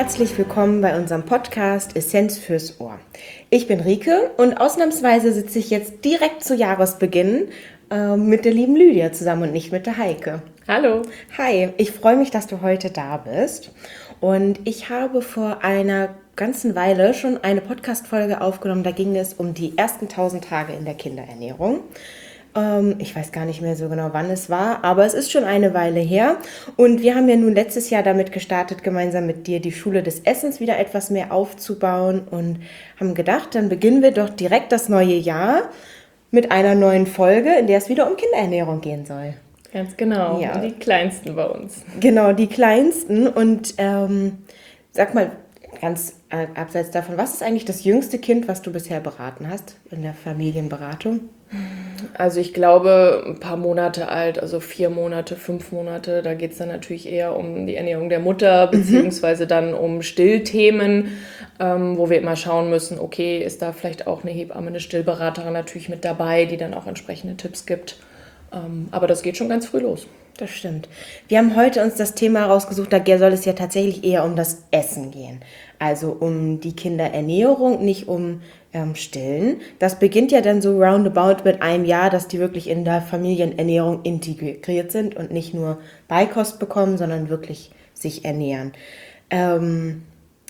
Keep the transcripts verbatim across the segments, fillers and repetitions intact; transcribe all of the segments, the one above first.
herzlich willkommen bei unserem Podcast Essenz fürs Ohr. Ich bin Rike und ausnahmsweise sitze ich jetzt direkt zu Jahresbeginn äh, mit der lieben Lydia zusammen und nicht mit der Heike. Hallo. Hi, ich freue mich, dass du heute da bist. Und ich habe vor einer ganzen Weile schon eine Podcast-Folge aufgenommen, da ging es um die ersten tausend Tage in der Kinderernährung. Ich weiß gar nicht mehr so genau, wann es war, aber es ist schon eine Weile her. Und wir haben ja nun letztes Jahr damit gestartet, gemeinsam mit dir die Schule des Essens wieder etwas mehr aufzubauen und haben gedacht, dann beginnen wir doch direkt das neue Jahr mit einer neuen Folge, in der es wieder um Kinderernährung gehen soll. Ganz genau, ja. Die kleinsten bei uns. Genau, die kleinsten. Und ähm, sag mal, ganz äh, abseits davon, was ist eigentlich das jüngste Kind, was du bisher beraten hast in der Familienberatung? Also ich glaube, ein paar Monate alt, also vier Monate, fünf Monate, da geht es dann natürlich eher um die Ernährung der Mutter, beziehungsweise dann um Stillthemen, ähm, wo wir immer schauen müssen, okay, ist da vielleicht auch eine Hebamme, eine Stillberaterin natürlich mit dabei, die dann auch entsprechende Tipps gibt. Ähm, aber das geht schon ganz früh los. Das stimmt. Wir haben heute uns das Thema rausgesucht, da soll es ja tatsächlich eher um das Essen gehen. Also um die Kinderernährung, nicht um ähm, Stillen. Das beginnt ja dann so roundabout mit einem Jahr, dass die wirklich in der Familienernährung integriert sind und nicht nur Beikost bekommen, sondern wirklich sich ernähren. Ähm,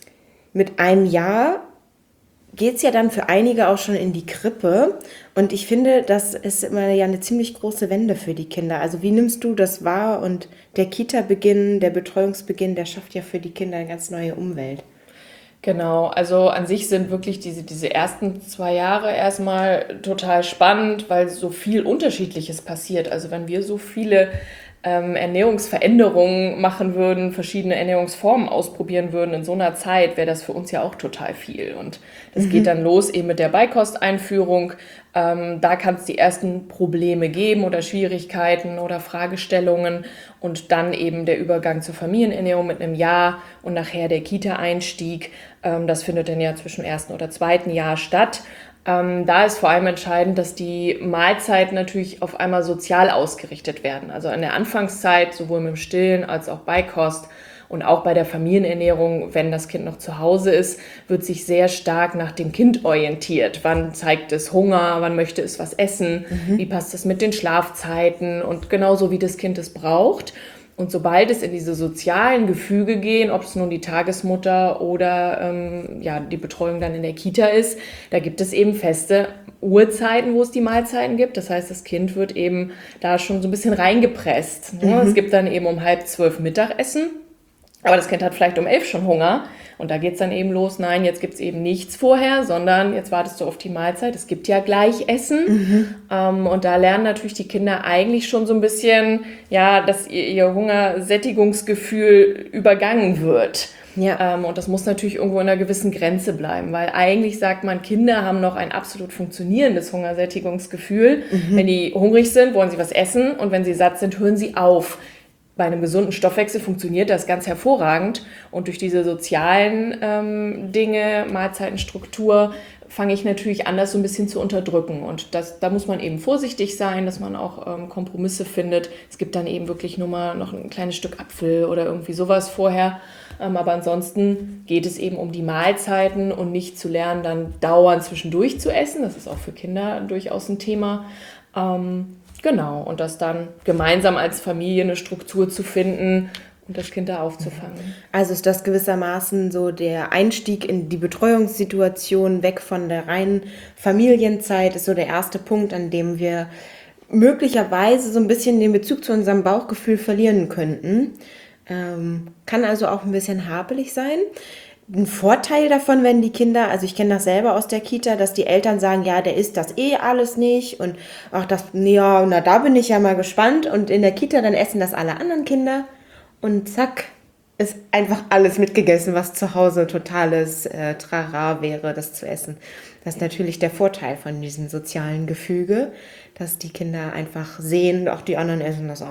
mit einem Jahr geht es ja dann für einige auch schon in die Krippe. Und ich finde, das ist immer ja eine ziemlich große Wende für die Kinder. Also wie nimmst du das wahr? Und der Kita-Beginn, der Betreuungsbeginn, der schafft ja für die Kinder eine ganz neue Umwelt. Genau, also an sich sind wirklich diese, diese ersten zwei Jahre erstmal total spannend, weil so viel Unterschiedliches passiert. Also wenn wir so viele ähm, Ernährungsveränderungen machen würden, verschiedene Ernährungsformen ausprobieren würden in so einer Zeit, wäre das für uns ja auch total viel. Und das mhm. geht dann los eben mit der Beikosteinführung. Ähm, da kann es die ersten Probleme geben oder Schwierigkeiten oder Fragestellungen und dann eben der Übergang zur Familienernährung mit einem Jahr und nachher der Kita-Einstieg. Ähm, das findet dann ja zwischen ersten oder zweiten Jahr statt. Ähm, da ist vor allem entscheidend, dass die Mahlzeiten natürlich auf einmal sozial ausgerichtet werden. Also in der Anfangszeit, sowohl mit dem Stillen als auch Beikost und auch bei der Familienernährung, wenn das Kind noch zu Hause ist, wird sich sehr stark nach dem Kind orientiert. Wann zeigt es Hunger, wann möchte es was essen, mhm. wie passt es mit den Schlafzeiten und genauso wie das Kind es braucht. Und sobald es in diese sozialen Gefüge gehen, ob es nun die Tagesmutter oder ähm, ja, die Betreuung dann in der Kita ist, da gibt es eben feste Uhrzeiten, wo es die Mahlzeiten gibt. Das heißt, das Kind wird eben da schon so ein bisschen reingepresst. Ne? Mhm. Es gibt dann eben um halb zwölf Mittagessen, aber das Kind hat vielleicht um elf schon Hunger. Und da geht es dann eben los, nein, jetzt gibt es eben nichts vorher, sondern jetzt wartest du auf die Mahlzeit. Es gibt ja gleich Essen. Mhm. Ähm, und da lernen natürlich die Kinder eigentlich schon so ein bisschen, ja, dass ihr, ihr Hungersättigungsgefühl übergangen wird. Ja. Ähm, und das muss natürlich irgendwo in einer gewissen Grenze bleiben, weil eigentlich sagt man, Kinder haben noch ein absolut funktionierendes Hungersättigungsgefühl. Mhm. Wenn die hungrig sind, wollen sie was essen und wenn sie satt sind, hören sie auf. Bei einem gesunden Stoffwechsel funktioniert das ganz hervorragend und durch diese sozialen ähm, Dinge, Mahlzeitenstruktur, fange ich natürlich an, das so ein bisschen zu unterdrücken. Und das, da muss man eben vorsichtig sein, dass man auch ähm, Kompromisse findet. Es gibt dann eben wirklich nur mal noch ein kleines Stück Apfel oder irgendwie sowas vorher. Ähm, aber ansonsten geht es eben um die Mahlzeiten und nicht zu lernen, dann dauernd zwischendurch zu essen. Das ist auch für Kinder durchaus ein Thema. Ähm, Genau, und das dann gemeinsam als Familie eine Struktur zu finden und das Kind da aufzufangen. Also ist das gewissermaßen so der Einstieg in die Betreuungssituation, weg von der reinen Familienzeit, ist so der erste Punkt, an dem wir möglicherweise so ein bisschen den Bezug zu unserem Bauchgefühl verlieren könnten. Ähm, kann also auch ein bisschen hapelig sein. Ein Vorteil davon, wenn die Kinder, also ich kenne das selber aus der Kita, dass die Eltern sagen, ja, der isst das eh alles nicht und ach, das, ja, na, da bin ich ja mal gespannt und in der Kita dann essen das alle anderen Kinder und zack, ist einfach alles mitgegessen, was zu Hause totales äh, Trara wäre, das zu essen. Das ist natürlich der Vorteil von diesem sozialen Gefüge, dass die Kinder einfach sehen, auch die anderen essen das auch.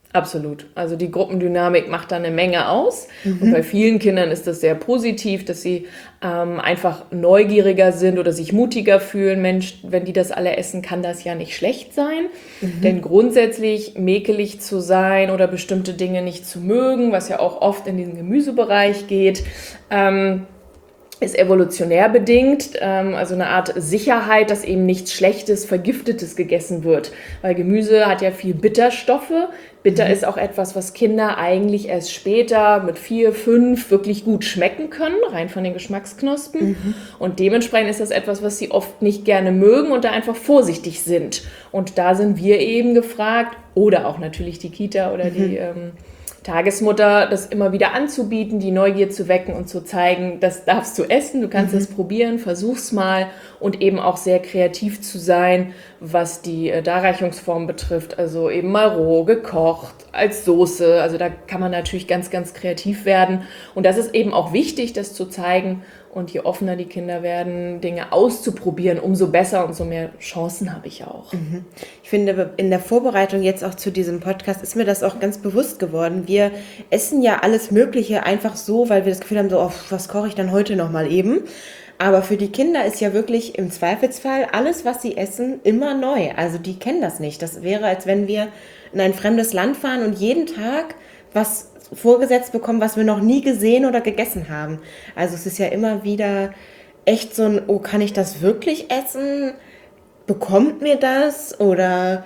Absolut. Also die Gruppendynamik macht da eine Menge aus. Mhm. Und bei vielen Kindern ist das sehr positiv, dass sie ähm, einfach neugieriger sind oder sich mutiger fühlen. Mensch, wenn die das alle essen, kann das ja nicht schlecht sein. Mhm. Denn grundsätzlich mäkelig zu sein oder bestimmte Dinge nicht zu mögen, was ja auch oft in den Gemüsebereich geht, ähm, ist evolutionär bedingt, ähm, also eine Art Sicherheit, dass eben nichts Schlechtes, Vergiftetes gegessen wird. Weil Gemüse hat ja viel Bitterstoffe. Bitter mhm. ist auch etwas, was Kinder eigentlich erst später mit vier, fünf wirklich gut schmecken können, rein von den Geschmacksknospen. Mhm. Und dementsprechend ist das etwas, was sie oft nicht gerne mögen und da einfach vorsichtig sind. Und da sind wir eben gefragt, oder auch natürlich die Kita oder mhm. die ähm, Tagesmutter, das immer wieder anzubieten, die Neugier zu wecken und zu zeigen, das darfst du essen, du kannst es mhm. probieren, versuch's mal und eben auch sehr kreativ zu sein, was die äh, Darreichungsform betrifft, also eben mal roh, gekocht, als Soße, also da kann man natürlich ganz, ganz kreativ werden und das ist eben auch wichtig, das zu zeigen und je offener die Kinder werden, Dinge auszuprobieren, umso besser und so mehr Chancen habe ich auch. Mhm. Ich finde, in der Vorbereitung jetzt auch zu diesem Podcast ist mir das auch ganz bewusst geworden. Wir essen ja alles Mögliche einfach so, weil wir das Gefühl haben, so, oh, was koche ich dann heute noch mal eben? Aber für die Kinder ist ja wirklich im Zweifelsfall alles, was sie essen, immer neu. Also die kennen das nicht. Das wäre, als wenn wir in ein fremdes Land fahren und jeden Tag was vorgesetzt bekommen, was wir noch nie gesehen oder gegessen haben. Also es ist ja immer wieder echt so ein, oh, kann ich das wirklich essen? Bekommt mir das? Oder,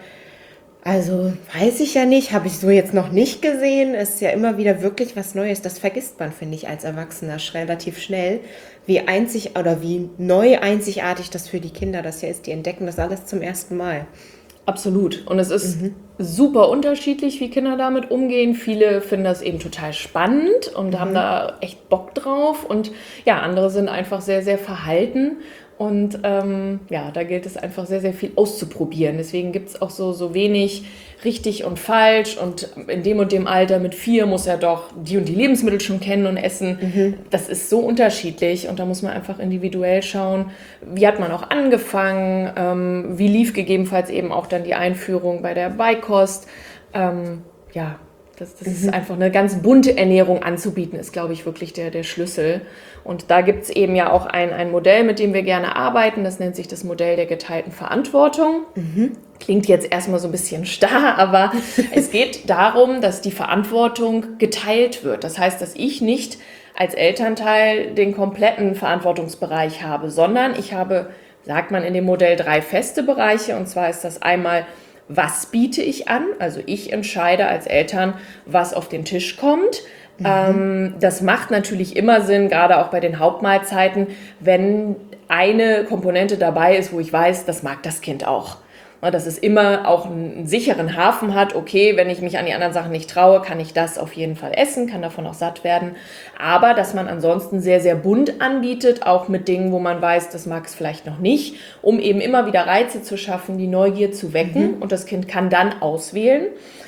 also weiß ich ja nicht, habe ich so jetzt noch nicht gesehen. Es ist ja immer wieder wirklich was Neues. Das vergisst man, finde ich, als Erwachsener relativ schnell, wie einzig oder wie neu einzigartig das für die Kinder das ja ist. Die entdecken das alles zum ersten Mal. Absolut. Und es ist mhm. super unterschiedlich, wie Kinder damit umgehen. Viele finden das eben total spannend und mhm. haben da echt Bock drauf. Und ja, andere sind einfach sehr, sehr verhalten. Und ähm, ja, da gilt es einfach sehr, sehr viel auszuprobieren. Deswegen gibt es auch so, so wenig richtig und falsch. Und in dem und dem Alter mit vier muss er doch die und die Lebensmittel schon kennen und essen. Mhm. Das ist so unterschiedlich. Und da muss man einfach individuell schauen, wie hat man auch angefangen, ähm, wie lief gegebenenfalls eben auch dann die Einführung bei der Beikost. Ähm, ja, Das, das mhm. ist einfach eine ganz bunte Ernährung anzubieten, ist, glaube ich, wirklich der, der Schlüssel. Und da gibt es eben ja auch ein, ein Modell, mit dem wir gerne arbeiten. Das nennt sich das Modell der geteilten Verantwortung. Mhm. Klingt jetzt erstmal so ein bisschen starr, aber es geht darum, dass die Verantwortung geteilt wird. Das heißt, dass ich nicht als Elternteil den kompletten Verantwortungsbereich habe, sondern ich habe, sagt man in dem Modell, drei feste Bereiche. Und zwar ist das einmal, was biete ich an? Also ich entscheide als Eltern, was auf den Tisch kommt. Mhm. Ähm, das macht natürlich immer Sinn, gerade auch bei den Hauptmahlzeiten, wenn eine Komponente dabei ist, wo ich weiß, das mag das Kind auch. Dass es immer auch einen sicheren Hafen hat. Okay, wenn ich mich an die anderen Sachen nicht traue, kann ich das auf jeden Fall essen, kann davon auch satt werden. Aber dass man ansonsten sehr, sehr bunt anbietet, auch mit Dingen, wo man weiß, das mag es vielleicht noch nicht, um eben immer wieder Reize zu schaffen, die Neugier zu wecken. Mhm. Und das Kind kann dann auswählen,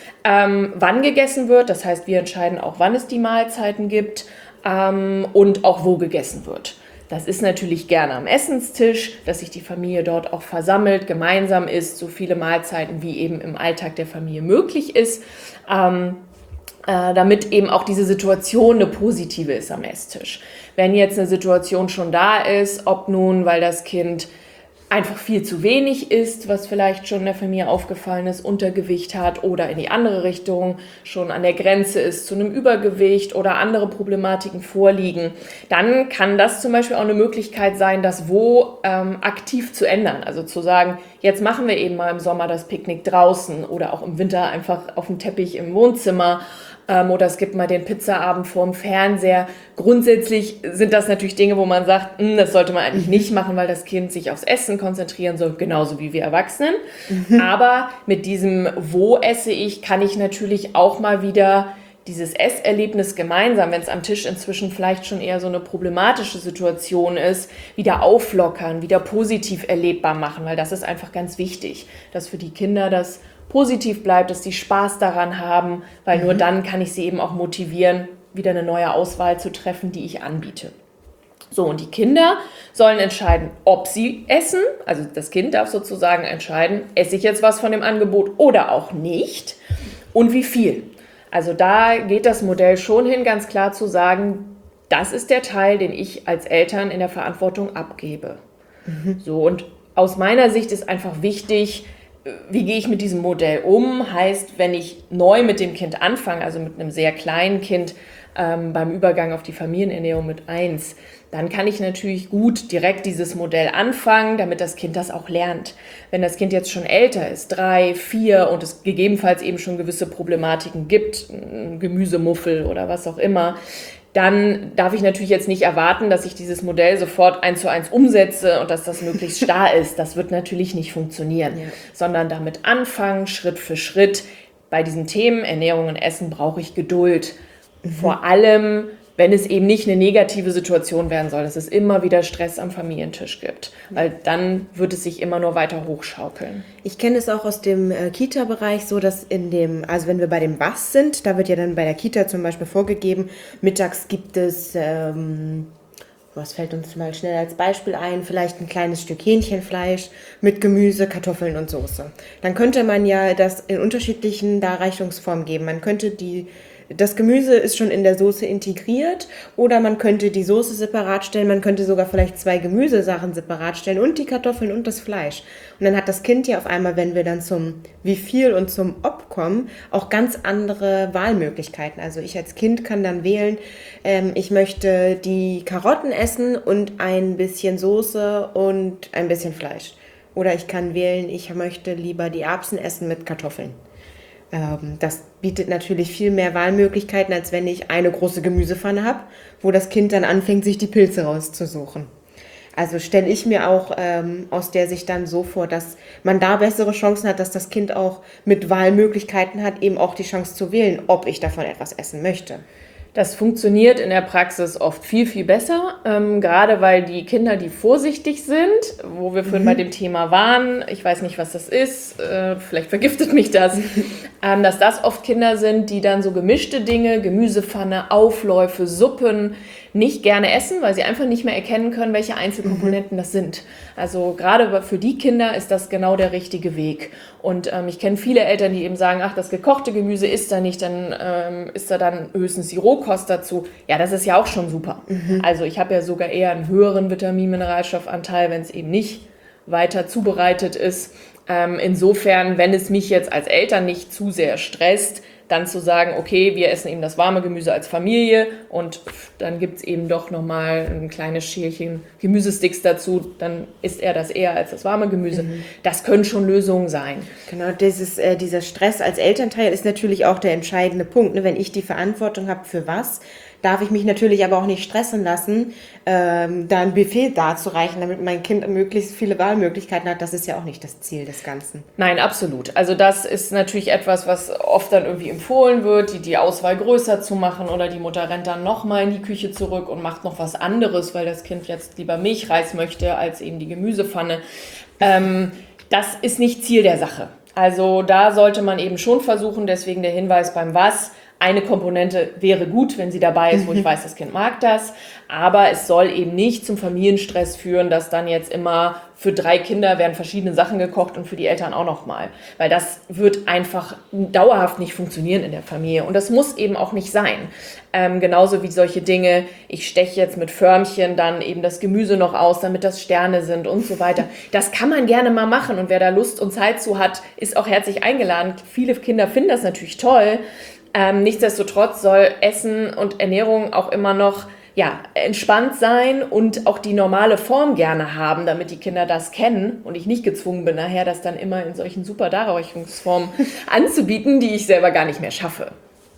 ähm, wann gegessen wird. Das heißt, wir entscheiden auch, wann es die Mahlzeiten gibt ähm, und auch wo gegessen wird. Das ist natürlich gerne am Essenstisch, dass sich die Familie dort auch versammelt, gemeinsam isst, so viele Mahlzeiten wie eben im Alltag der Familie möglich ist, ähm, äh, damit eben auch diese Situation eine positive ist am Esstisch. Wenn jetzt eine Situation schon da ist, ob nun, weil das Kind einfach viel zu wenig isst, was vielleicht schon der Familie aufgefallen ist, Untergewicht hat oder in die andere Richtung schon an der Grenze ist zu einem Übergewicht oder andere Problematiken vorliegen, dann kann das zum Beispiel auch eine Möglichkeit sein, das Wo ähm, aktiv zu ändern. Also zu sagen, jetzt machen wir eben mal im Sommer das Picknick draußen oder auch im Winter einfach auf dem Teppich im Wohnzimmer. Oder es gibt mal den Pizzaabend vorm Fernseher. Grundsätzlich sind das natürlich Dinge, wo man sagt, das sollte man eigentlich nicht machen, weil das Kind sich aufs Essen konzentrieren soll, genauso wie wir Erwachsenen. Mhm. Aber mit diesem Wo esse ich, kann ich natürlich auch mal wieder dieses Esserlebnis gemeinsam, wenn es am Tisch inzwischen vielleicht schon eher so eine problematische Situation ist, wieder auflockern, wieder positiv erlebbar machen, weil das ist einfach ganz wichtig, dass für die Kinder das positiv bleibt, dass sie Spaß daran haben, weil mhm. nur dann kann ich sie eben auch motivieren, wieder eine neue Auswahl zu treffen, die ich anbiete. So, und die Kinder sollen entscheiden, ob sie essen. Also das Kind darf sozusagen entscheiden, esse ich jetzt was von dem Angebot oder auch nicht. und wie viel. Also da geht das Modell schon hin, ganz klar zu sagen, das ist der Teil, den ich als Eltern in der Verantwortung abgebe. Mhm. So, und aus meiner Sicht ist einfach wichtig, wie gehe ich mit diesem Modell um? Heißt, wenn ich neu mit dem Kind anfange, also mit einem sehr kleinen Kind ähm, beim Übergang auf die Familienernährung mit eins, dann kann ich natürlich gut direkt dieses Modell anfangen, damit das Kind das auch lernt. Wenn das Kind jetzt schon älter ist, drei, vier und es gegebenenfalls eben schon gewisse Problematiken gibt, Gemüsemuffel oder was auch immer, dann darf ich natürlich jetzt nicht erwarten, dass ich dieses Modell sofort eins zu eins umsetze und dass das möglichst starr ist. Das wird natürlich nicht funktionieren, ja. Sondern damit anfangen, Schritt für Schritt. Bei diesen Themen Ernährung und Essen brauche ich Geduld. Mhm. Vor allem, wenn es eben nicht eine negative Situation werden soll, dass es immer wieder Stress am Familientisch gibt, weil dann wird es sich immer nur weiter hochschaukeln. Ich kenne es auch aus dem äh, Kita-Bereich so, dass in dem, also wenn wir bei dem Was sind, da wird ja dann bei der Kita zum Beispiel vorgegeben, mittags gibt es, ähm, was fällt uns mal schnell als Beispiel ein, vielleicht ein kleines Stück Hähnchenfleisch mit Gemüse, Kartoffeln und Soße. Dann könnte man ja das in unterschiedlichen Darreichungsformen geben. Man könnte die Das Gemüse ist schon in der Soße integriert oder man könnte die Soße separat stellen, man könnte sogar vielleicht zwei Gemüsesachen separat stellen und die Kartoffeln und das Fleisch. Und dann hat das Kind ja auf einmal, wenn wir dann zum Wie viel und zum Ob kommen, auch ganz andere Wahlmöglichkeiten. Also ich als Kind kann dann wählen, ähm, ich möchte die Karotten essen und ein bisschen Soße und ein bisschen Fleisch. Oder ich kann wählen, ich möchte lieber die Erbsen essen mit Kartoffeln. Das bietet natürlich viel mehr Wahlmöglichkeiten, als wenn ich eine große Gemüsepfanne habe, wo das Kind dann anfängt, sich die Pilze rauszusuchen. Also stelle ich mir auch ähm, aus der Sicht dann so vor, dass man da bessere Chancen hat, dass das Kind auch mit Wahlmöglichkeiten hat, eben auch die Chance zu wählen, ob ich davon etwas essen möchte. Das funktioniert in der Praxis oft viel, viel besser, ähm, gerade weil die Kinder, die vorsichtig sind, wo wir vorhin mhm. bei dem Thema waren, ich weiß nicht, was das ist, äh, vielleicht vergiftet mich das, ähm, dass das oft Kinder sind, die dann so gemischte Dinge, Gemüsepfanne, Aufläufe, Suppen nicht gerne essen, weil sie einfach nicht mehr erkennen können, welche Einzelkomponenten mhm. das sind. Also gerade für die Kinder ist das genau der richtige Weg. Und ähm, ich kenne viele Eltern, die eben sagen, ach, das gekochte Gemüse ist da nicht, dann ähm, ist da dann höchstens die Rohkost dazu. Ja, das ist ja auch schon super. Mhm. Also ich habe ja sogar eher einen höheren Vitamin-Mineralstoffanteil, wenn es eben nicht weiter zubereitet ist. Ähm, insofern, wenn es mich jetzt als Eltern nicht zu sehr stresst, dann zu sagen, okay, wir essen eben das warme Gemüse als Familie und dann gibt es eben doch nochmal ein kleines Schälchen Gemüsesticks dazu, dann isst er das eher als das warme Gemüse. Mhm. Das können schon Lösungen sein. Genau, dieses, äh, dieser Stress als Elternteil ist natürlich auch der entscheidende Punkt. Ne? Wenn ich die Verantwortung habe für was, darf ich mich natürlich aber auch nicht stressen lassen, ähm, da ein Buffet darzureichen, damit mein Kind möglichst viele Wahlmöglichkeiten hat. Das ist ja auch nicht das Ziel des Ganzen. Nein, absolut. Also das ist natürlich etwas, was oft dann irgendwie empfohlen wird, die, die Auswahl größer zu machen oder die Mutter rennt dann nochmal in die Küche zurück und macht noch was anderes, weil das Kind jetzt lieber Milchreis möchte als eben die Gemüsepfanne. Ähm, das ist nicht Ziel der Sache. Also da sollte man eben schon versuchen, deswegen der Hinweis beim Was, eine Komponente wäre gut, wenn sie dabei ist, wo ich weiß, das Kind mag das. Aber es soll eben nicht zum Familienstress führen, dass dann jetzt immer für drei Kinder werden verschiedene Sachen gekocht und für die Eltern auch nochmal. Weil das wird einfach dauerhaft nicht funktionieren in der Familie. Und das muss eben auch nicht sein. Ähm, genauso wie solche Dinge, ich steche jetzt mit Förmchen dann eben das Gemüse noch aus, damit das Sterne sind und so weiter. Das kann man gerne mal machen. Und wer da Lust und Zeit zu hat, ist auch herzlich eingeladen. Viele Kinder finden das natürlich toll. Ähm, nichtsdestotrotz soll Essen und Ernährung auch immer noch ja, entspannt sein und auch die normale Form gerne haben, damit die Kinder das kennen und ich nicht gezwungen bin, nachher das dann immer in solchen super Darreichungsformen anzubieten, die ich selber gar nicht mehr schaffe.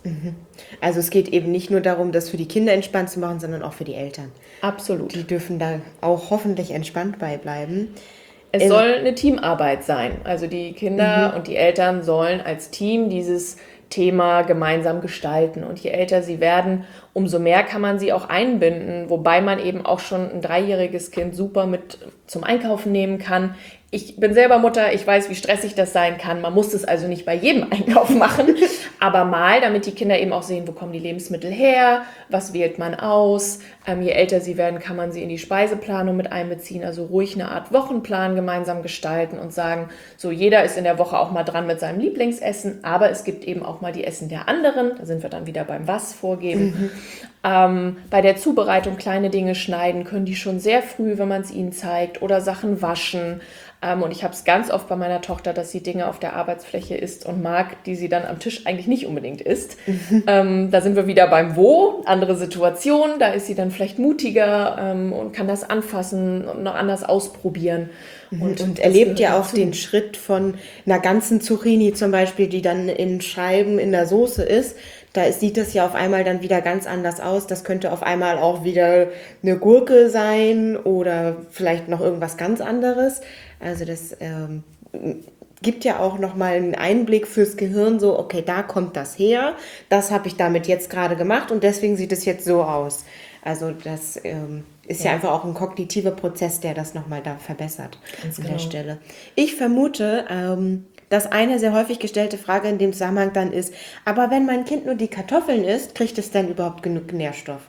Also es geht eben nicht nur darum, das für die Kinder entspannt zu machen, sondern auch für die Eltern. Absolut. Die dürfen da auch hoffentlich entspannt beibleiben. Es ähm, soll eine Teamarbeit sein. Also die Kinder mhm. und die Eltern sollen als Team dieses Thema gemeinsam gestalten. Und je älter sie werden, umso mehr kann man sie auch einbinden, wobei man eben auch schon ein dreijähriges Kind super mit zum Einkaufen nehmen kann. Ich bin selber Mutter, ich weiß, wie stressig das sein kann. Man muss es also nicht bei jedem Einkauf machen, aber mal, damit die Kinder eben auch sehen, wo kommen die Lebensmittel her, was wählt man aus. Ähm, je älter sie werden, kann man sie in die Speiseplanung mit einbeziehen, also ruhig eine Art Wochenplan gemeinsam gestalten und sagen, so jeder ist in der Woche auch mal dran mit seinem Lieblingsessen, aber es gibt eben auch mal die Essen der anderen. Da sind wir dann wieder beim Was vorgeben. Mhm. Ähm, bei der Zubereitung kleine Dinge schneiden können die schon sehr früh, wenn man es ihnen zeigt, oder Sachen waschen. Ähm, und ich habe es ganz oft bei meiner Tochter, dass sie Dinge auf der Arbeitsfläche isst und mag, die sie dann am Tisch eigentlich nicht unbedingt isst. Mhm. Ähm, da sind wir wieder beim Wo, andere Situation, da ist sie dann vielleicht mutiger ähm, und kann das anfassen und noch anders ausprobieren. Und, und erlebt ja auch den Schritt von einer ganzen Zucchini zum Beispiel, die dann in Scheiben in der Soße ist. Da sieht es ja auf einmal dann wieder ganz anders aus. Das könnte auf einmal auch wieder eine Gurke sein oder vielleicht noch irgendwas ganz anderes. Also das ähm, gibt ja auch nochmal einen Einblick fürs Gehirn, so okay, da kommt das her, das habe ich damit jetzt gerade gemacht und deswegen sieht es jetzt so aus. Also das ähm, ist ja. ja einfach auch ein kognitiver Prozess, der das nochmal da verbessert Ganz an genau. der Stelle. Ich vermute, ähm, dass eine sehr häufig gestellte Frage in dem Zusammenhang dann ist, aber wenn mein Kind nur die Kartoffeln isst, kriegt es dann überhaupt genug Nährstoffe?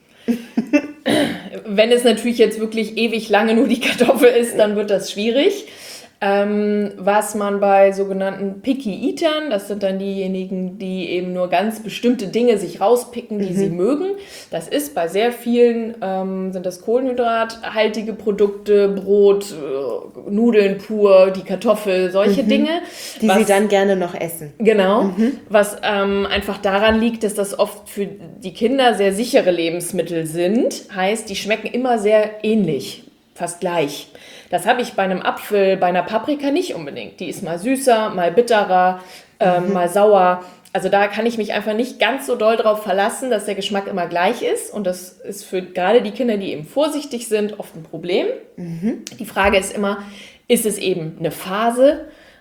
Wenn es natürlich jetzt wirklich ewig lange nur die Kartoffel isst, dann wird das schwierig. Ähm, was man bei sogenannten Picky Eatern, das sind dann diejenigen, die eben nur ganz bestimmte Dinge sich rauspicken, die mhm. sie mögen. Das ist bei sehr vielen, ähm, sind das kohlenhydrathaltige Produkte, Brot, äh, Nudeln pur, die Kartoffel, solche mhm. Dinge. Die was, sie dann gerne noch essen. Genau, mhm. was ähm, einfach daran liegt, dass das oft für die Kinder sehr sichere Lebensmittel sind. Heißt, die schmecken immer sehr ähnlich, fast gleich. Das habe ich bei einem Apfel, bei einer Paprika nicht unbedingt. Die ist mal süßer, mal bitterer, äh, mhm. mal sauer. Also da kann ich mich einfach nicht ganz so doll drauf verlassen, dass der Geschmack immer gleich ist. Und das ist für gerade die Kinder, die eben vorsichtig sind, oft ein Problem. Mhm. Die Frage ist immer, ist es eben eine Phase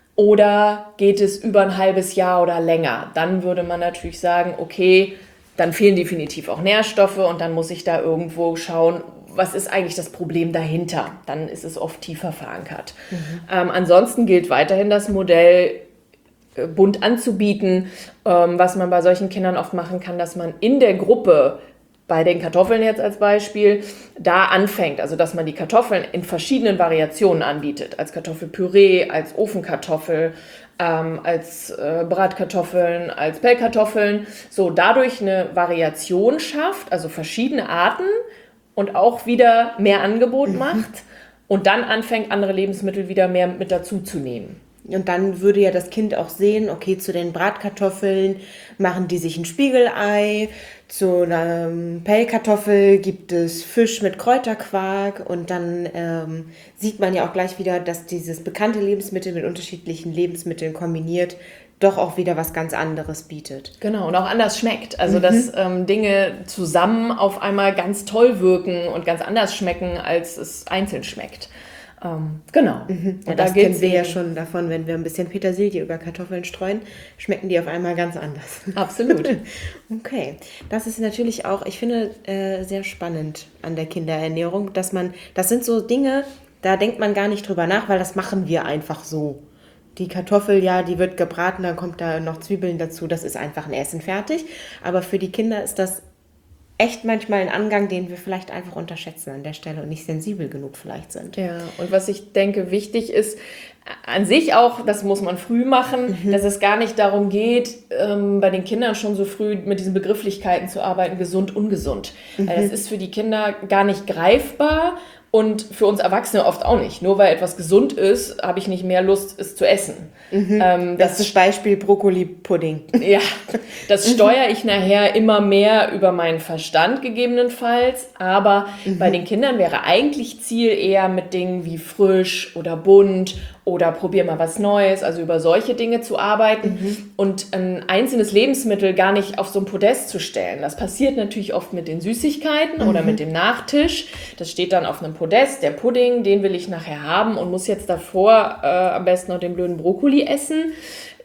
oder geht es über ein halbes Jahr oder länger? Dann würde man natürlich sagen, okay, dann fehlen definitiv auch Nährstoffe und dann muss ich da irgendwo schauen, was ist eigentlich das Problem dahinter? Dann ist es oft tiefer verankert. Mhm. Ähm, ansonsten gilt weiterhin das Modell, äh, bunt anzubieten. Ähm, was man bei solchen Kindern oft machen kann, dass man in der Gruppe, bei den Kartoffeln jetzt als Beispiel, da anfängt. Also dass man die Kartoffeln in verschiedenen Variationen anbietet. Als Kartoffelpüree, als Ofenkartoffel, ähm, als äh, Bratkartoffeln, als Pellkartoffeln. So dadurch eine Variation schafft, also verschiedene Arten, und auch wieder mehr Angebot mhm. macht und dann anfängt, andere Lebensmittel wieder mehr mit dazu zu nehmen. Und dann würde ja das Kind auch sehen, okay, zu den Bratkartoffeln machen die sich ein Spiegelei, zu einer Pellkartoffel gibt es Fisch mit Kräuterquark und dann ähm, sieht man ja auch gleich wieder, dass dieses bekannte Lebensmittel mit unterschiedlichen Lebensmitteln kombiniert doch auch wieder was ganz anderes bietet. Genau, und auch anders schmeckt. Also, mhm. dass ähm, Dinge zusammen auf einmal ganz toll wirken und ganz anders schmecken, als es einzeln schmeckt. Ähm, genau. Mhm. Und, und das da kennen wir ja schon davon, wenn wir ein bisschen Petersilie über Kartoffeln streuen, schmecken die auf einmal ganz anders. Absolut. Okay, das ist natürlich auch, ich finde, äh, sehr spannend an der Kinderernährung, dass man, das sind so Dinge, da denkt man gar nicht drüber nach, weil das machen wir einfach so. Die Kartoffel, ja, die wird gebraten, dann kommt da noch Zwiebeln dazu, das ist einfach ein Essen fertig. Aber für die Kinder ist das echt manchmal ein Angang, den wir vielleicht einfach unterschätzen an der Stelle und nicht sensibel genug vielleicht sind. Ja, und was ich denke wichtig ist, an sich auch, das muss man früh machen, mhm. dass es gar nicht darum geht, ähm, bei den Kindern schon so früh mit diesen Begrifflichkeiten zu arbeiten, gesund, ungesund. Mhm. Weil das ist für die Kinder gar nicht greifbar. Und für uns Erwachsene oft auch nicht. Nur weil etwas gesund ist, habe ich nicht mehr Lust, es zu essen. Mhm. Ähm, das, das ist das Beispiel Brokkoli-Pudding. Ja, das steuere ich nachher immer mehr über meinen Verstand gegebenenfalls. Aber mhm. bei den Kindern wäre eigentlich Ziel eher mit Dingen wie frisch oder bunt oder probier mal was Neues, also über solche Dinge zu arbeiten mhm. und ein einzelnes Lebensmittel gar nicht auf so ein Podest zu stellen. Das passiert natürlich oft mit den Süßigkeiten mhm. oder mit dem Nachtisch. Das steht dann auf einem Podest, der Pudding, den will ich nachher haben und muss jetzt davor äh, am besten noch den blöden Brokkoli essen.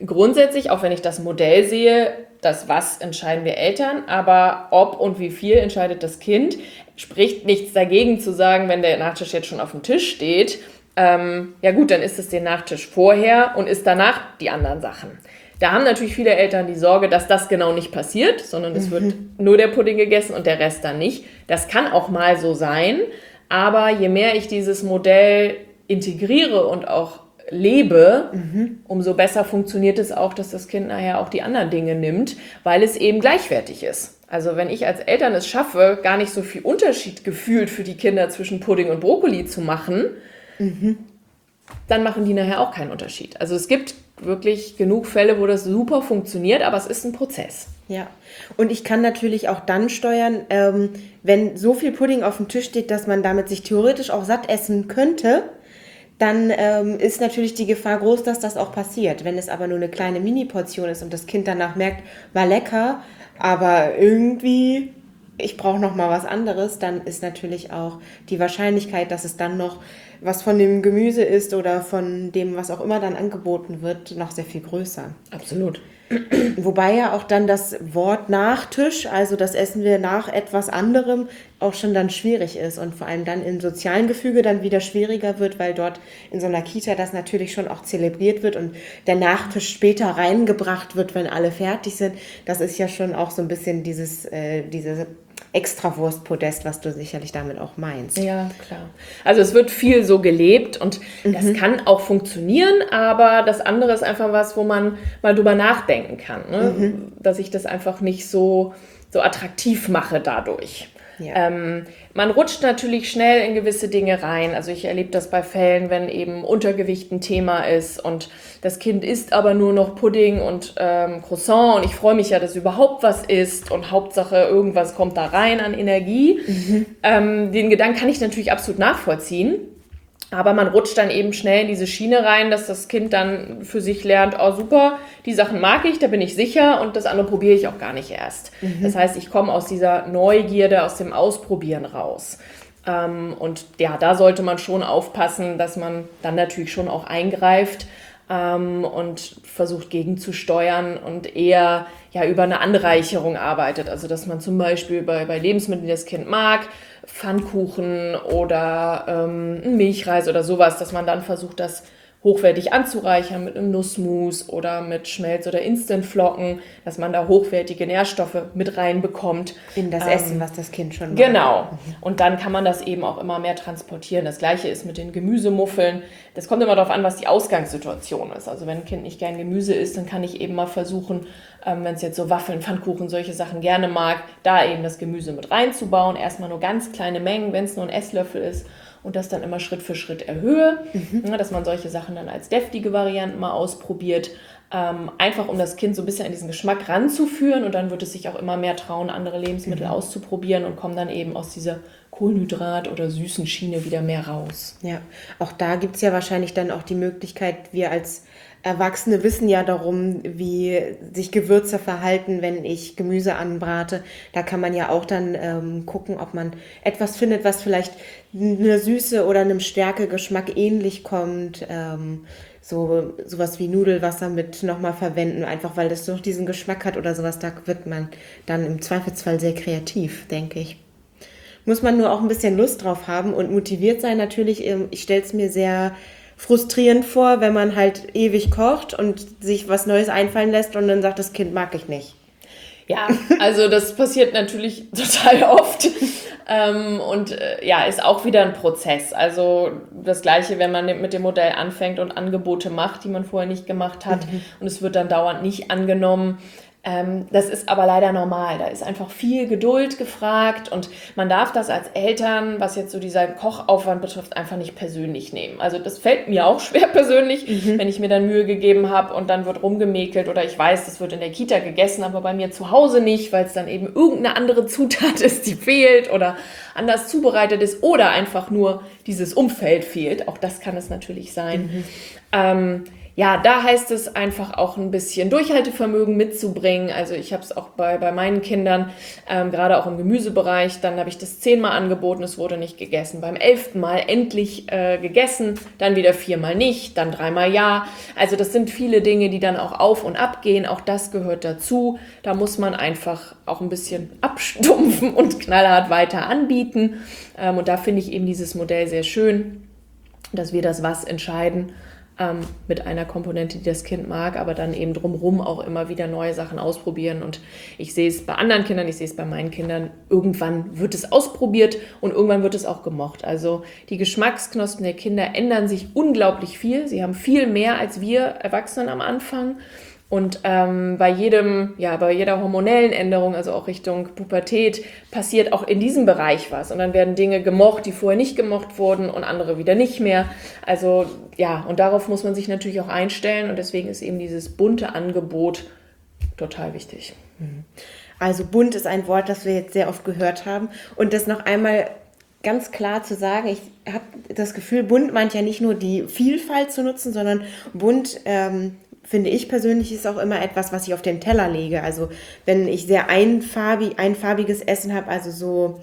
grundsätzlich, auch wenn ich das Modell sehe, das Was entscheiden wir Eltern, aber ob und wie viel entscheidet das Kind, spricht nichts dagegen zu sagen, wenn der Nachtisch jetzt schon auf dem Tisch steht, ähm, ja gut, dann ist es den Nachtisch vorher und isst danach die anderen Sachen. Da haben natürlich viele Eltern die Sorge, dass das genau nicht passiert, sondern es mhm. wird nur der Pudding gegessen und der Rest dann nicht. Das kann auch mal so sein, aber je mehr ich dieses Modell integriere und auch lebe, mhm. umso besser funktioniert es auch, dass das Kind nachher auch die anderen Dinge nimmt, weil es eben gleichwertig ist. Also wenn ich als Eltern es schaffe, gar nicht so viel Unterschied gefühlt für die Kinder zwischen Pudding und Brokkoli zu machen, mhm. dann machen die nachher auch keinen Unterschied. Also es gibt wirklich genug Fälle, wo das super funktioniert, aber es ist ein Prozess. Ja, und ich kann natürlich auch dann steuern, ähm, wenn so viel Pudding auf dem Tisch steht, dass man damit sich theoretisch auch satt essen könnte, dann ähm, ist natürlich die Gefahr groß, dass das auch passiert. Wenn es aber nur eine kleine Mini-Portion ist und das Kind danach merkt, war lecker, aber irgendwie, ich brauche noch mal was anderes, dann ist natürlich auch die Wahrscheinlichkeit, dass es dann noch was von dem Gemüse ist oder von dem, was auch immer dann angeboten wird, noch sehr viel größer. Absolut. Wobei ja auch dann das Wort Nachtisch, also das essen wir nach etwas anderem, auch schon dann schwierig ist und vor allem dann im sozialen Gefüge dann wieder schwieriger wird, weil dort in so einer Kita das natürlich schon auch zelebriert wird und der Nachtisch später reingebracht wird, wenn alle fertig sind. Das ist ja schon auch so ein bisschen dieses, äh, diese Extrawurstpodest, was du sicherlich damit auch meinst. Ja, klar. Also es wird viel so gelebt und mhm. das kann auch funktionieren, aber das andere ist einfach was, wo man mal drüber nachdenken kann, ne? Mhm. Dass ich das einfach nicht so, so attraktiv mache dadurch. Ja. Ähm, man rutscht natürlich schnell in gewisse Dinge rein. Also ich erlebe das bei Fällen, wenn eben Untergewicht ein Thema ist und das Kind isst aber nur noch Pudding und ähm, Croissant und ich freue mich ja, dass überhaupt was isst und Hauptsache irgendwas kommt da rein an Energie. Mhm. Ähm, den Gedanken kann ich natürlich absolut nachvollziehen. Aber man rutscht dann eben schnell in diese Schiene rein, dass das Kind dann für sich lernt, oh super, die Sachen mag ich, da bin ich sicher und das andere probiere ich auch gar nicht erst. Mhm. Das heißt, ich komme aus dieser Neugierde, aus dem Ausprobieren raus. Ähm, und ja, da sollte man schon aufpassen, dass man dann natürlich schon auch eingreift ähm, und versucht gegenzusteuern und eher ja, über eine Anreicherung arbeitet. Also dass man zum Beispiel bei, bei Lebensmitteln, die das Kind mag, Pfannkuchen oder ähm, Milchreis oder sowas, dass man dann versucht, das hochwertig anzureichern mit einem Nussmus oder mit Schmelz- oder Instantflocken, dass man da hochwertige Nährstoffe mit reinbekommt. In das ähm, Essen, was das Kind schon mag. Genau. Und dann kann man das eben auch immer mehr transportieren. Das Gleiche ist mit den Gemüsemuffeln. Das kommt immer darauf an, was die Ausgangssituation ist. Also wenn ein Kind nicht gern Gemüse isst, dann kann ich eben mal versuchen, ähm, wenn es jetzt so Waffeln, Pfannkuchen, solche Sachen gerne mag, da eben das Gemüse mit reinzubauen. Erstmal nur ganz kleine Mengen, wenn es nur ein Esslöffel ist. Und das dann immer Schritt für Schritt erhöhe, mhm. ja, dass man solche Sachen dann als deftige Varianten mal ausprobiert, ähm, einfach um das Kind so ein bisschen an diesen Geschmack ranzuführen und dann wird es sich auch immer mehr trauen, andere Lebensmittel mhm. auszuprobieren und kommen dann eben aus dieser Kohlenhydrat- oder süßen Schiene wieder mehr raus. Ja, auch da gibt es ja wahrscheinlich dann auch die Möglichkeit, wir als Erwachsene wissen ja darum, wie sich Gewürze verhalten, wenn ich Gemüse anbrate. Da kann man ja auch dann ähm, gucken, ob man etwas findet, was vielleicht einer Süße oder einem Stärkegeschmack ähnlich kommt. Ähm, so sowas wie Nudelwasser mit nochmal verwenden, einfach weil das noch diesen Geschmack hat oder sowas. Da wird man dann im Zweifelsfall sehr kreativ, denke ich. Muss man nur auch ein bisschen Lust drauf haben und motiviert sein natürlich. Ich stelle es mir sehr frustrierend vor, wenn man halt ewig kocht und sich was Neues einfallen lässt und dann sagt, das Kind mag ich nicht. Ja, also das passiert natürlich total oft ähm, und äh, ja, ist auch wieder ein Prozess. Also das Gleiche, wenn man mit dem Modell anfängt und Angebote macht, die man vorher nicht gemacht hat mhm. und es wird dann dauernd nicht angenommen. Ähm, das ist aber leider normal. Da ist einfach viel Geduld gefragt und man darf das als Eltern, was jetzt so dieser Kochaufwand betrifft, einfach nicht persönlich nehmen. Also das fällt mir auch schwer persönlich, mhm. wenn ich mir dann Mühe gegeben habe und dann wird rumgemäkelt oder ich weiß, das wird in der Kita gegessen, aber bei mir zu Hause nicht, weil es dann eben irgendeine andere Zutat ist, die fehlt oder anders zubereitet ist oder einfach nur dieses Umfeld fehlt. Auch das kann es natürlich sein. Mhm. Ähm, ja, da heißt es einfach auch ein bisschen Durchhaltevermögen mitzubringen. Also ich habe es auch bei, bei meinen Kindern, ähm, gerade auch im Gemüsebereich, dann habe ich das zehnmal angeboten, es wurde nicht gegessen. Beim elften Mal endlich äh, gegessen, dann wieder viermal nicht, dann dreimal ja. Also das sind viele Dinge, die dann auch auf und ab gehen. Auch das gehört dazu. Da muss man einfach auch ein bisschen abstumpfen und knallhart weiter anbieten. Ähm, und da finde ich eben dieses Modell sehr schön, dass wir das Was entscheiden ähm, mit einer Komponente, die das Kind mag, aber dann eben drumherum auch immer wieder neue Sachen ausprobieren. Und ich sehe es bei anderen Kindern, ich sehe es bei meinen Kindern, irgendwann wird es ausprobiert und irgendwann wird es auch gemocht. Also die Geschmacksknospen der Kinder ändern sich unglaublich viel. Sie haben viel mehr als wir Erwachsenen am Anfang. Und ähm, bei jedem, ja, bei jeder hormonellen Änderung, also auch Richtung Pubertät, passiert auch in diesem Bereich was. Und dann werden Dinge gemocht, die vorher nicht gemocht wurden und andere wieder nicht mehr. Also ja, und darauf muss man sich natürlich auch einstellen. Und deswegen ist eben dieses bunte Angebot total wichtig. Also bunt ist ein Wort, das wir jetzt sehr oft gehört haben. Und das noch einmal ganz klar zu sagen, ich habe das Gefühl, bunt meint ja nicht nur die Vielfalt zu nutzen, sondern bunt... Ähm, finde ich persönlich, ist auch immer etwas, was ich auf den Teller lege. Also wenn ich sehr einfarbig, einfarbiges Essen habe, also so,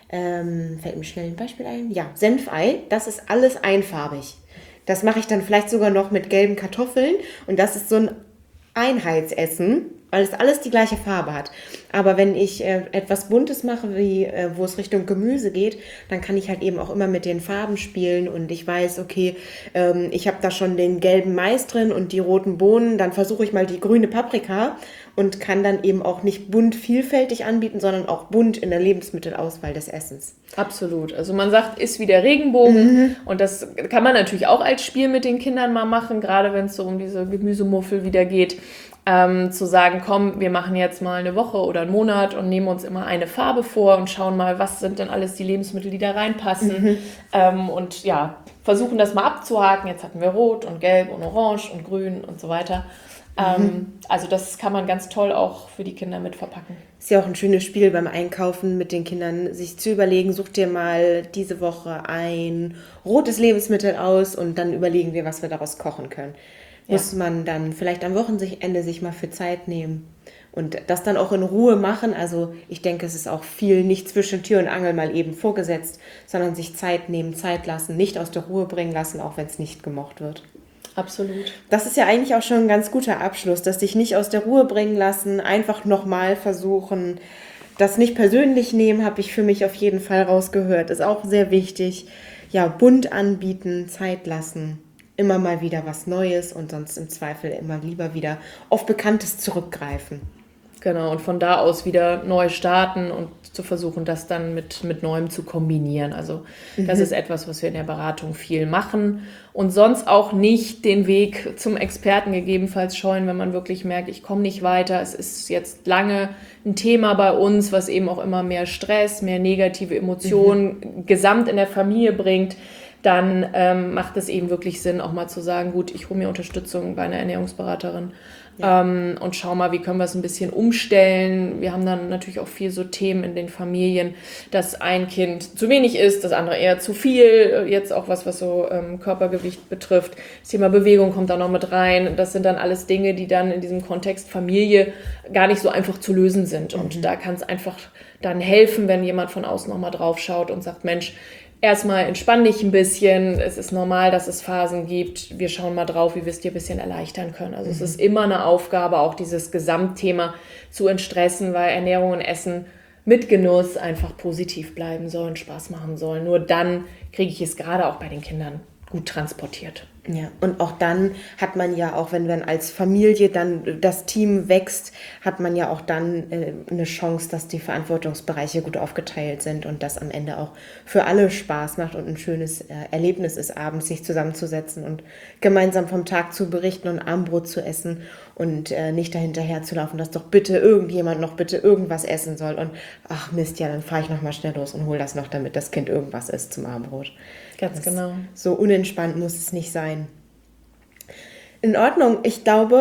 ähm, fällt mir schnell ein Beispiel ein, ja, Senfei, das ist alles einfarbig. Das mache ich dann vielleicht sogar noch mit gelben Kartoffeln und das ist so ein Einheitsessen, weil es alles die gleiche Farbe hat. Aber wenn ich äh, etwas Buntes mache, wie äh, wo es Richtung Gemüse geht, dann kann ich halt eben auch immer mit den Farben spielen und ich weiß, okay, ähm, ich habe da schon den gelben Mais drin und die roten Bohnen, dann versuche ich mal die grüne Paprika und kann dann eben auch nicht bunt vielfältig anbieten, sondern auch bunt in der Lebensmittelauswahl des Essens. Absolut. Also man sagt, ist wie der Regenbogen mhm. und das kann man natürlich auch als Spiel mit den Kindern mal machen, gerade wenn es so um diese Gemüsemuffel wieder geht. Ähm, zu sagen, komm, wir machen jetzt mal eine Woche oder einen Monat und nehmen uns immer eine Farbe vor und schauen mal, was sind denn alles die Lebensmittel, die da reinpassen mhm. ähm, und ja, versuchen das mal abzuhaken. Jetzt hatten wir Rot und Gelb und Orange und Grün und so weiter. Mhm. Ähm, also das kann man ganz toll auch für die Kinder mit verpacken. Ist ja auch ein schönes Spiel beim Einkaufen mit den Kindern, sich zu überlegen, such dir mal diese Woche ein rotes Lebensmittel aus und dann überlegen wir, was wir daraus kochen können. Ja. Muss man dann vielleicht am Wochenende sich mal für Zeit nehmen und das dann auch in Ruhe machen. Also ich denke, es ist auch viel nicht zwischen Tür und Angel mal eben vorgesetzt, sondern sich Zeit nehmen, Zeit lassen, nicht aus der Ruhe bringen lassen, auch wenn es nicht gemocht wird. Absolut. Das ist ja eigentlich auch schon ein ganz guter Abschluss, dass dich nicht aus der Ruhe bringen lassen, einfach nochmal versuchen, das nicht persönlich nehmen, habe ich für mich auf jeden Fall rausgehört. Ist auch sehr wichtig. Ja, bunt anbieten, Zeit lassen. Immer mal wieder was Neues und sonst im Zweifel immer lieber wieder auf Bekanntes zurückgreifen. Genau, und von da aus wieder neu starten und zu versuchen, das dann mit, mit Neuem zu kombinieren. Also das mhm. ist etwas, was wir in der Beratung viel machen und sonst auch nicht den Weg zum Experten gegebenenfalls scheuen, wenn man wirklich merkt, ich komme nicht weiter. Es ist jetzt lange ein Thema bei uns, was eben auch immer mehr Stress, mehr negative Emotionen mhm. gesamt in der Familie bringt. Dann ähm, macht es eben wirklich Sinn, auch mal zu sagen, gut, ich hole mir Unterstützung bei einer Ernährungsberaterin ja. ähm, und schau mal, wie können wir es ein bisschen umstellen. Wir haben dann natürlich auch viel so Themen in den Familien, dass ein Kind zu wenig isst, das andere eher zu viel, jetzt auch was, was so ähm, Körpergewicht betrifft. Das Thema Bewegung kommt da noch mit rein. Das sind dann alles Dinge, die dann in diesem Kontext Familie gar nicht so einfach zu lösen sind. Und mhm. da kann es einfach dann helfen, wenn jemand von außen nochmal drauf schaut und sagt, Mensch, erstmal entspann dich ein bisschen, es ist normal, dass es Phasen gibt, wir schauen mal drauf, wie wir es dir ein bisschen erleichtern können. Also mhm. es ist immer eine Aufgabe, auch dieses Gesamtthema zu entstressen, weil Ernährung und Essen mit Genuss einfach positiv bleiben sollen, Spaß machen sollen. Nur dann kriege ich es gerade auch bei den Kindern gut transportiert. Ja, und auch dann hat man ja auch, wenn man als Familie dann das Team wächst, hat man ja auch dann äh, eine Chance, dass die Verantwortungsbereiche gut aufgeteilt sind und das am Ende auch für alle Spaß macht und ein schönes äh, Erlebnis ist, abends sich zusammenzusetzen und gemeinsam vom Tag zu berichten und Abendbrot zu essen und äh, nicht dahinterher zu laufen, dass doch bitte irgendjemand noch bitte irgendwas essen soll und ach Mist, ja, dann fahre ich nochmal schnell los und hole das noch, damit das Kind irgendwas isst zum Abendbrot. Ganz das, genau. So unentspannt muss es nicht sein. In Ordnung. Ich glaube,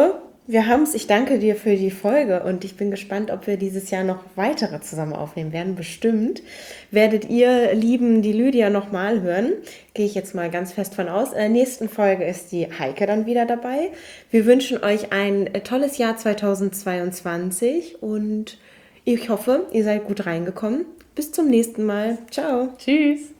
Wir haben's. Ich danke dir für die Folge und ich bin gespannt, ob wir dieses Jahr noch weitere zusammen aufnehmen werden. Bestimmt werdet ihr, Lieben, die Lydia nochmal hören. Gehe ich jetzt mal ganz fest von aus. In der nächsten Folge ist die Heike dann wieder dabei. Wir wünschen euch ein tolles Jahr zweitausendzweiundzwanzig und ich hoffe, ihr seid gut reingekommen. Bis zum nächsten Mal. Ciao. Tschüss.